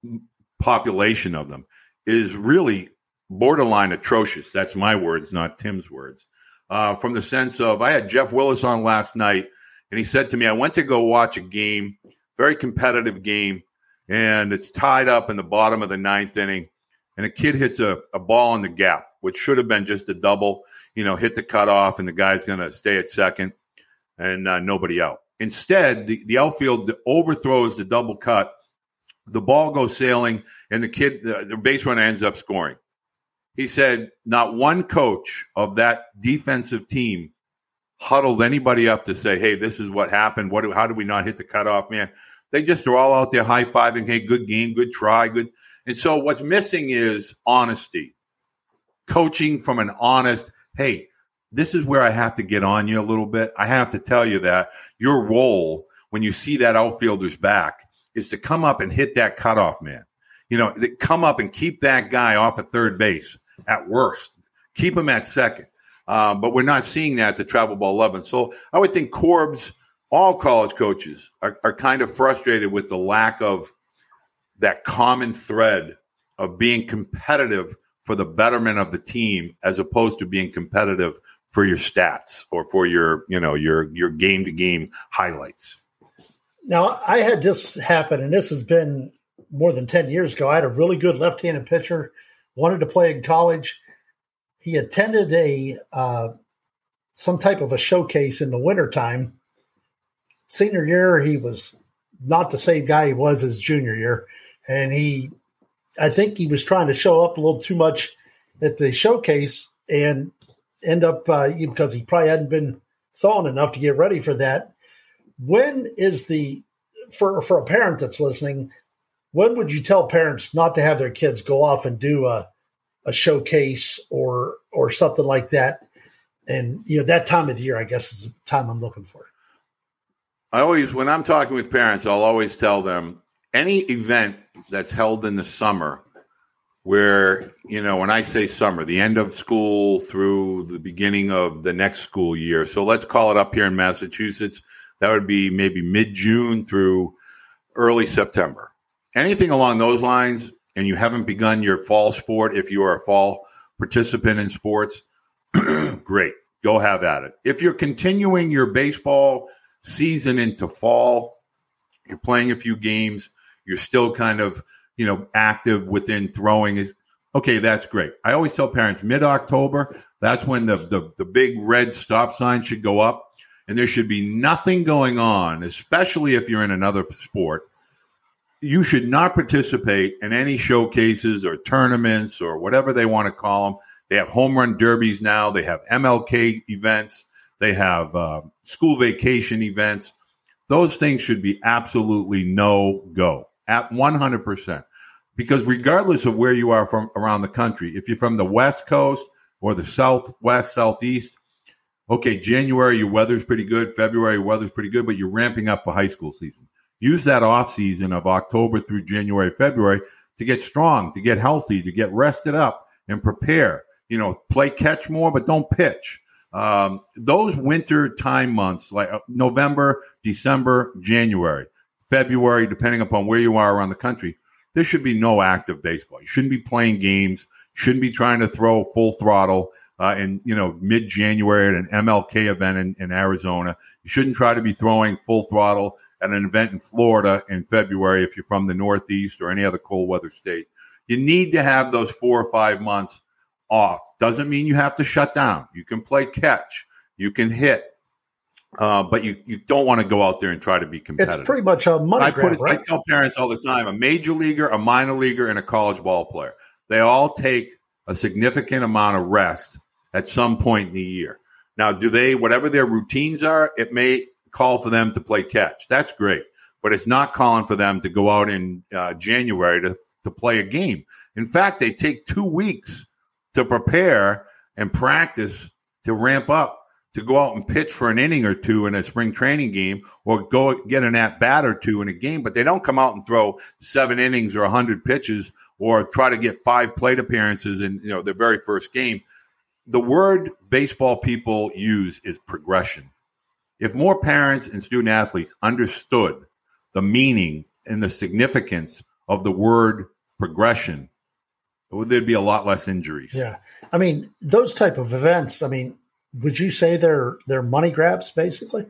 population of them, is really borderline atrocious. That's my words, not Tim's words. Uh, from the sense of, I had Jeff Willis on last night, and he said to me, I went to go watch a game, very competitive game, and it's tied up in the bottom of the ninth inning, and a kid hits a, a ball in the gap, which should have been just a double, you know, hit the cutoff, and the guy's going to stay at second, and uh, nobody out. Instead, the, the outfield overthrows the double cut, the ball goes sailing, and the kid, the, the base runner ends up scoring. He said not one coach of that defensive team huddled anybody up to say, hey, this is what happened. What? Do, how did we not hit the cutoff, man? They just are all out there high-fiving, hey, good game, good try, good. And so what's missing is honesty. Coaching from an honest, hey, this is where I have to get on you a little bit. I have to tell you that your role when you see that outfielder's back is to come up and hit that cutoff, man. You know, come up and keep that guy off of third base at worst. Keep him at second. Um, but we're not seeing that at the travel ball level. So I would think Corb's, all college coaches are, are kind of frustrated with the lack of that common thread of being competitive for the betterment of the team as opposed to being competitive for your stats or for your, you know, your, your game to game highlights. Now, I had this happen, and this has been more than ten years ago. I had a really good left-handed pitcher, wanted to play in college. He attended a uh, some type of a showcase in the wintertime. Senior year, he was not the same guy he was his junior year. And he, I think he was trying to show up a little too much at the showcase and end up, uh, because he probably hadn't been thawing enough to get ready for that, when is the for for a parent that's listening? When would you tell parents not to have their kids go off and do a a showcase or or something like that? And you know that time of the year, I guess, is the time I'm looking for. I always, when I'm talking with parents, I'll always tell them any event that's held in the summer, where, you know, when I say summer, the end of school through the beginning of the next school year. So let's call it up here in Massachusetts. That would be maybe mid-June through early September. Anything along those lines, and you haven't begun your fall sport, if you are a fall participant in sports, great, go have at it. If you're continuing your baseball season into fall, you're playing a few games, you're still kind of, you know, active within throwing, is okay, that's great. I always tell parents mid-October, that's when the, the, the big red stop sign should go up, and there should be nothing going on, especially if you're in another sport. You should not participate in any showcases or tournaments or whatever they want to call them. They have home run derbies now. They have M L K events. They have uh, school vacation events. Those things should be absolutely no-go at one hundred percent. Because regardless of where you are from around the country, if you're from the West Coast or the Southwest, Southeast, okay, January, your weather's pretty good. February, your weather's pretty good, but you're ramping up for high school season. Use that off season of October through January, February to get strong, to get healthy, to get rested up and prepare. You know, play catch more, but don't pitch. Um, those winter time months, like November, December, January, February, depending upon where you are around the country, there should be no active baseball. You shouldn't be playing games. You shouldn't be trying to throw full throttle uh, in, you know, mid-January at an M L K event in, in Arizona. You shouldn't try to be throwing full throttle at an event in Florida in February if you're from the Northeast or any other cold weather state. You need to have those four or five months off. Doesn't mean you have to shut down. You can play catch. You can hit. Uh, but you, you don't want to go out there and try to be competitive. It's pretty much a money I grab, put it, right? I tell parents all the time, a major leaguer, a minor leaguer, and a college ball player, they all take a significant amount of rest at some point in the year. Now, do they, whatever their routines are, it may call for them to play catch. That's great. But it's not calling for them to go out in uh, January to, to play a game. In fact, they take two weeks to prepare and practice to ramp up, to go out and pitch for an inning or two in a spring training game or go get an at-bat or two in a game, but they don't come out and throw seven innings or one hundred pitches or try to get five plate appearances in, you know, their very first game. The word baseball people use is progression. If more parents and student athletes understood the meaning and the significance of the word progression, there'd be a lot less injuries. Yeah. I mean, those type of events, I mean, would you say they're they're money grabs, basically?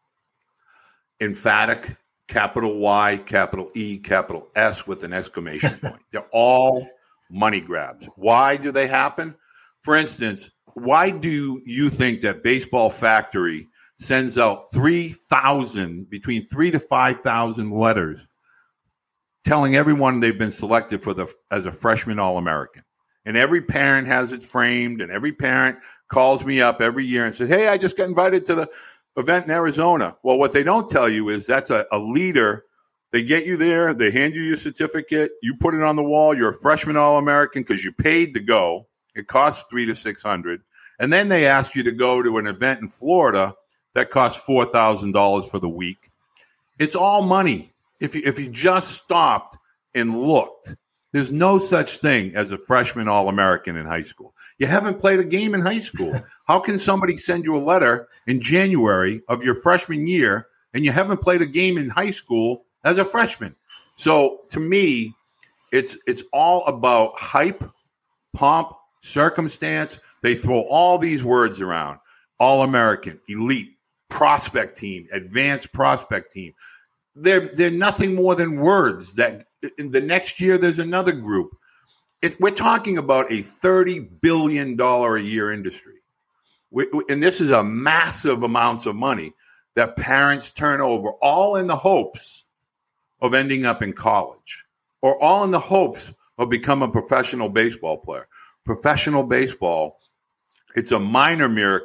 Emphatic, capital Y, capital E, capital S with an exclamation point. They're all money grabs. Why do they happen? For instance, why do you think that Baseball Factory sends out three thousand, between three to five thousand letters telling everyone they've been selected for the as a freshman All-American? And every parent has it framed, and every parent calls me up every year and says, hey, I just got invited to the event in Arizona. Well, what they don't tell you is that's a, a leader. They get you there. They hand you your certificate. You put it on the wall. You're a freshman All-American because you paid to go. It costs three to six hundred. And then they ask you to go to an event in Florida that costs four thousand dollars for the week. It's all money. If you, if you just stopped and looked, there's no such thing as a freshman All-American in high school. You haven't played a game in high school. How can somebody send you a letter in January of your freshman year and you haven't played a game in high school as a freshman? So to me, it's it's all about hype, pomp, circumstance. They throw all these words around. All-American, elite, prospect team, advanced prospect team. They're, they're nothing more than words that in the next year there's another group. It, we're talking about a thirty billion dollars a year industry. We, and this is a massive amounts of money that parents turn over, all in the hopes of ending up in college or all in the hopes of becoming a professional baseball player. Professional baseball, it's a minor miracle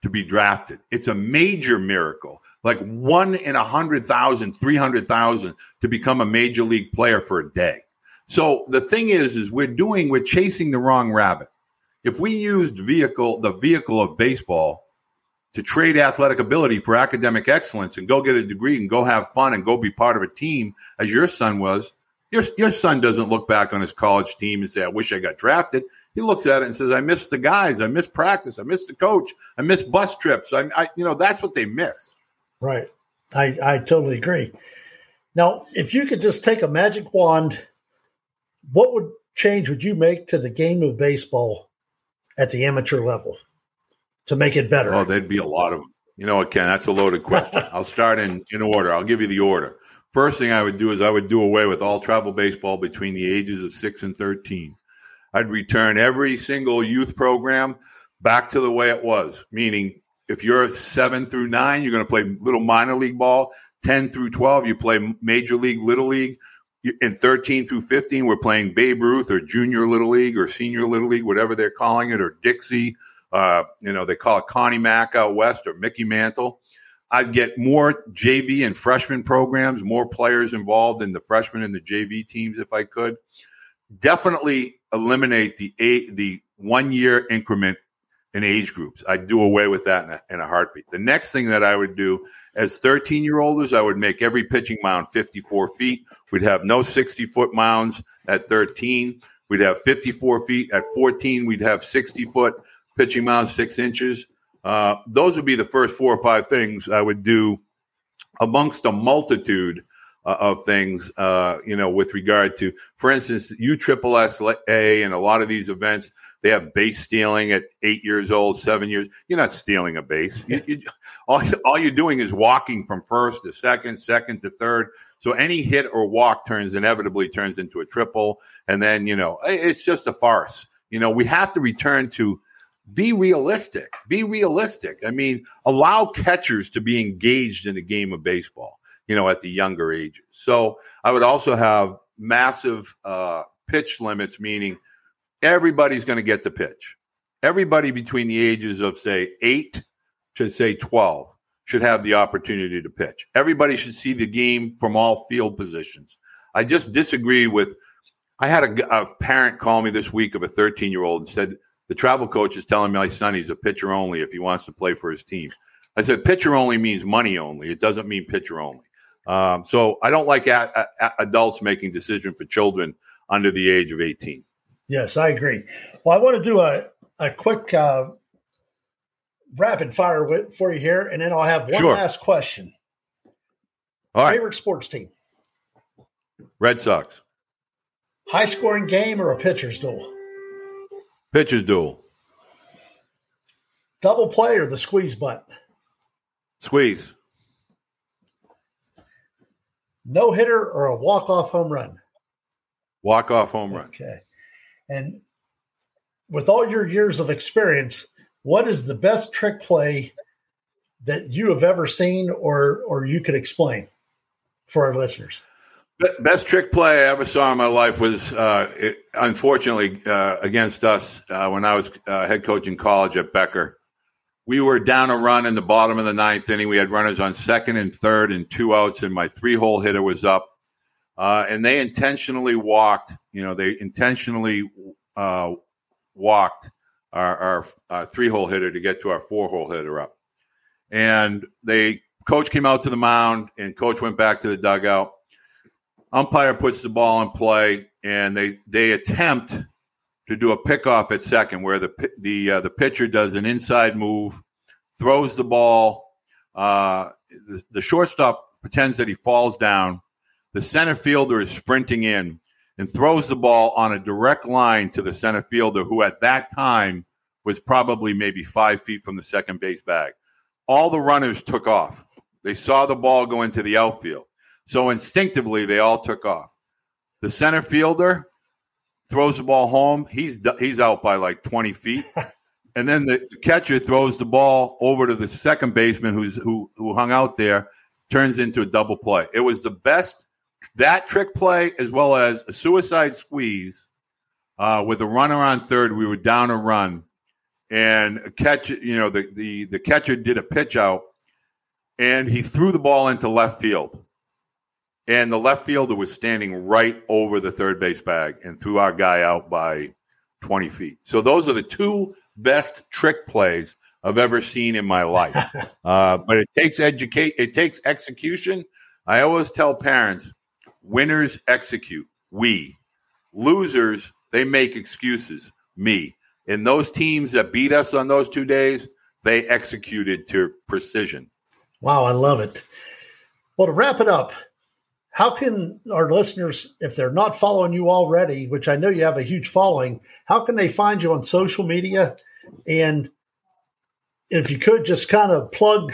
to be drafted. It's a major miracle, like one in a hundred thousand, three hundred thousand to become a major league player for a day. So the thing is, is we're doing, we're chasing the wrong rabbit. If we used vehicle, the vehicle of baseball to trade athletic ability for academic excellence and go get a degree and go have fun and go be part of a team, as your son was, your, your son doesn't look back on his college team and say, I wish I got drafted. He looks at it and says, I miss the guys. I miss practice. I miss the coach. I miss bus trips. I, I you know, that's what they miss. Right. I, I totally agree. Now, if you could just take a magic wand, what would change would you make to the game of baseball at the amateur level to make it better? Oh, there'd be a lot of them. You know what, Ken, that's a loaded question. I'll start in, in order. I'll give you the order. First thing I would do is I would do away with all travel baseball between the ages of six and thirteen. I'd return every single youth program back to the way it was, meaning if you're seven through nine, you're going to play little minor league ball. ten through twelve, you play major league, little league. In thirteen through fifteen, we're playing Babe Ruth or junior little league or senior little league, whatever they're calling it, or Dixie. Uh, you know, they call it Connie Mack out west or Mickey Mantle. I'd get more J V and freshman programs, more players involved in the freshman and the J V teams if I could. Definitely eliminate the eight, the one-year increment in age groups. I'd do away with that in a, in a heartbeat. The next thing that I would do as thirteen-year-olders, I would make every pitching mound fifty-four feet. We'd have no sixty-foot mounds at thirteen. We'd have fifty-four feet. At fourteen, we'd have sixty-foot pitching mounds, six inches. Uh, those would be the first four or five things I would do amongst a multitude uh, of things, uh, you know, with regard to, for instance, U S S S A and a lot of these events, they have base stealing at eight years old, seven years. You're not stealing a base. You, you, all, all you're doing is walking from first to second, second to third. So any hit or walk turns inevitably turns into a triple. And then, you know, it's just a farce. You know, we have to return to be realistic. Be realistic. I mean, allow catchers to be engaged in the game of baseball, you know, at the younger ages. So I would also have massive uh, pitch limits, meaning everybody's going to get the pitch. Everybody between the ages of, say, eight to, say, twelve should have the opportunity to pitch. Everybody should see the game from all field positions. I just disagree with – I had a, a parent call me this week of a thirteen-year-old and said, the travel coach is telling my son he's a pitcher only if he wants to play for his team. I said, pitcher only means money only. It doesn't mean pitcher only. Um, so I don't like a, a, adults making decisions for children under the age of eighteen. Yes, I agree. Well, I want to do a, a quick uh, rapid fire with, for you here, and then I'll have one Sure. last question. All right. Favorite sports team? Red Sox. High scoring game or a pitcher's duel? Pitcher's duel. Double play or the squeeze button? Squeeze. No hitter or a walk-off home run? Walk-off home run. Okay. And with all your years of experience, what is the best trick play that you have ever seen or or you could explain for our listeners? Best trick play I ever saw in my life was, uh, it, unfortunately, uh, against us uh, when I was uh, head coach in college at Becker. We were down a run in the bottom of the ninth inning. We had runners on second and third and two outs, and my three-hole hitter was up. Uh, and they intentionally walked, you know, they intentionally uh, walked our, our, our three-hole hitter to get to our four-hole hitter up. And they coach came out to the mound, and coach went back to the dugout. Umpire puts the ball in play, and they they attempt to do a pickoff at second, where the the uh, the pitcher does an inside move, throws the ball. Uh, the, the shortstop pretends that he falls down. The center fielder is sprinting in and throws the ball on a direct line to the center fielder, who at that time was probably maybe five feet from the second base bag. All the runners took off. They saw the ball go into the outfield. So instinctively, they all took off. The center fielder throws the ball home. He's he's out by like twenty feet. And then the catcher throws the ball over to the second baseman who's who who hung out there, turns into a double play. It was the best, that trick play, as well as a suicide squeeze uh, with a runner on third. We were down a run. and catch, you know, the, the, the catcher did a pitch out, and he threw the ball into left field. And the left fielder was standing right over the third base bag and threw our guy out by twenty feet. So those are the two best trick plays I've ever seen in my life. Uh, but it takes educate. It takes execution. I always tell parents, winners execute. We. Losers, they make excuses. Me. And those teams that beat us on those two days, they executed to precision. Wow, I love it. Well, to wrap it up, how can our listeners, if they're not following you already, which I know you have a huge following, how can they find you on social media? And if you could just kind of plug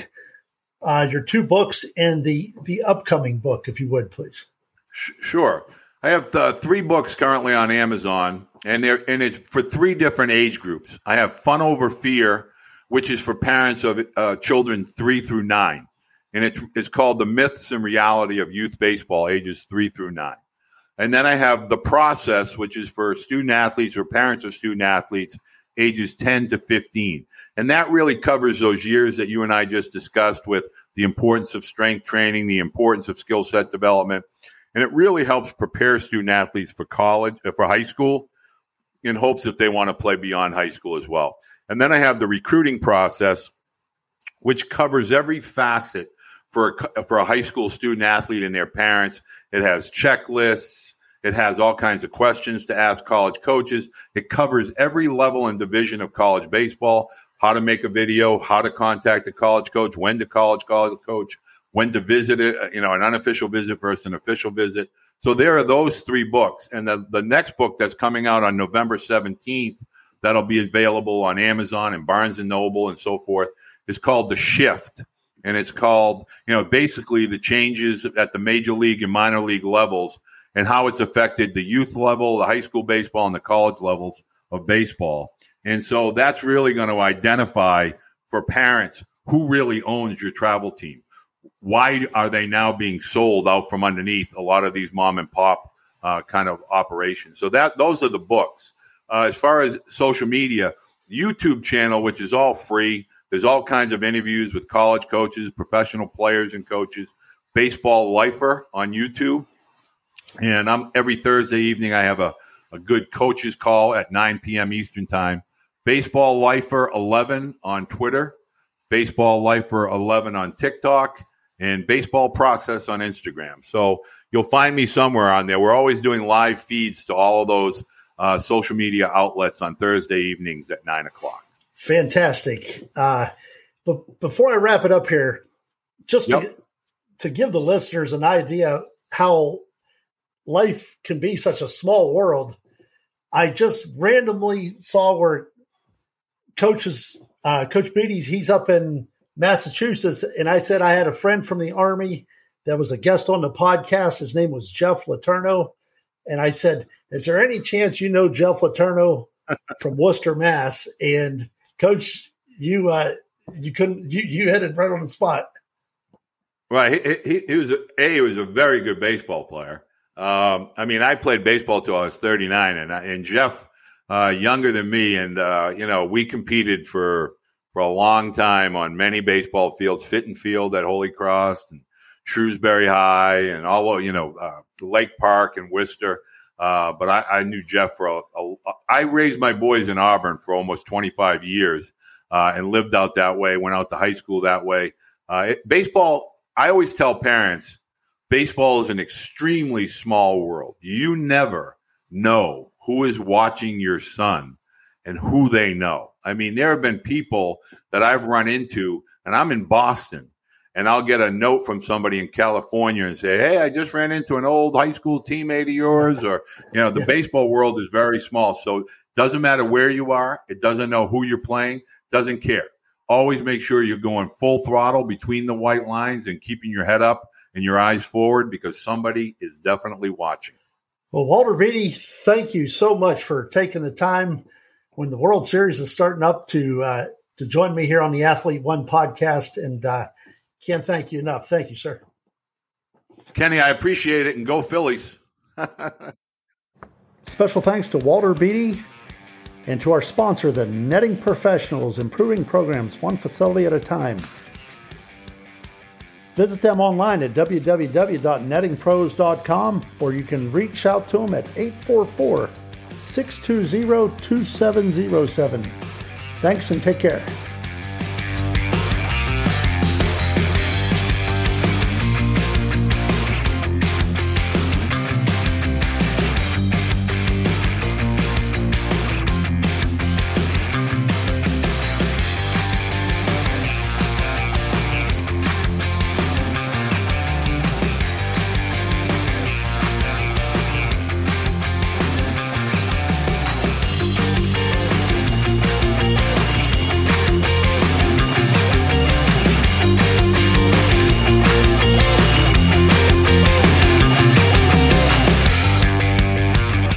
uh, your two books and the, the upcoming book, if you would, please. Sure. I have uh, three books currently on Amazon, and they're and it's for three different age groups. I have Fun Over Fear, which is for parents of uh, children three through nine. And it's it's called The Myths and Reality of Youth Baseball, ages three through nine. And then I have The Process, which is for student athletes or parents of student athletes, ages ten to fifteen. And that really covers those years that you and I just discussed with the importance of strength training, the importance of skill set development. And it really helps prepare student athletes for college, for high school, in hopes that they want to play beyond high school as well. And then I have The Recruiting Process, which covers every facet for a, for a high school student athlete and their parents. It has checklists. It has all kinds of questions to ask college coaches. It covers every level and division of college baseball, how to make a video, how to contact a college coach, when to college college coach, when to visit it, you know, an unofficial visit versus an official visit. So there are those three books. And the, the next book that's coming out on November seventeenth, that'll be available on Amazon and Barnes and Noble and so forth, is called The Shift. And it's called, you know, basically the changes at the major league and minor league levels and how it's affected the youth level, the high school baseball, and the college levels of baseball. And so that's really going to identify for parents who really owns your travel team. Why are they now being sold out from underneath a lot of these mom and pop uh, kind of operations? So that those are the books. Uh, as far as social media, YouTube channel, which is all free. There's all kinds of interviews with college coaches, professional players and coaches. Baseball Lifer on YouTube. And I'm every Thursday evening I have a, a good coaches call at nine p.m. Eastern time. Baseball Lifer eleven on Twitter. Baseball Lifer eleven on TikTok. And Baseball Process on Instagram. So you'll find me somewhere on there. We're always doing live feeds to all of those uh, social media outlets on Thursday evenings at nine o'clock. Fantastic. Uh, but before I wrap it up here, just to, yep. to give the listeners an idea how life can be such a small world, I just randomly saw where coaches, uh, Coach Beatty, he's up in Massachusetts, and I said I had a friend from the Army that was a guest on the podcast. His name was Jeff Letourneau. And I said, is there any chance you know Jeff Letourneau from Worcester, Mass? And Coach, you uh, you couldn't you you hit it right on the spot. Right, he, he, he was a, a he was a very good baseball player. Um, I mean, I played baseball till I was thirty-nine, and and Jeff, uh, younger than me, and uh, you know, we competed for for a long time on many baseball fields, Fitton Field at Holy Cross and Shrewsbury High, and all you know, uh, Lake Park and Worcester. Uh, but I, I knew Jeff for a, a, I raised my boys in Auburn for almost twenty-five years uh, and lived out that way, went out to high school that way. Uh, it, baseball, I always tell parents, baseball is an extremely small world. You never know who is watching your son and who they know. I mean, there have been people that I've run into, and I'm in Boston, and I'll get a note from somebody in California and say, hey, I just ran into an old high school teammate of yours. Or, you know, the baseball world is very small. So it doesn't matter where you are. It doesn't know who you're playing. Doesn't care. Always make sure you're going full throttle between the white lines and keeping your head up and your eyes forward, because somebody is definitely watching. Well, Walter Beatty, thank you so much for taking the time when the World Series is starting up to uh, to join me here on the Athlete One podcast. And uh, can't thank you enough. Thank you, sir. Kenny, I appreciate it, and go Phillies. Special thanks to Walter Beatty and to our sponsor, the Netting Professionals, improving programs one facility at a time. Visit them online at w w w dot netting pros dot com, or you can reach out to them at eight four four, six two zero, two seven zero seven. Thanks and take care.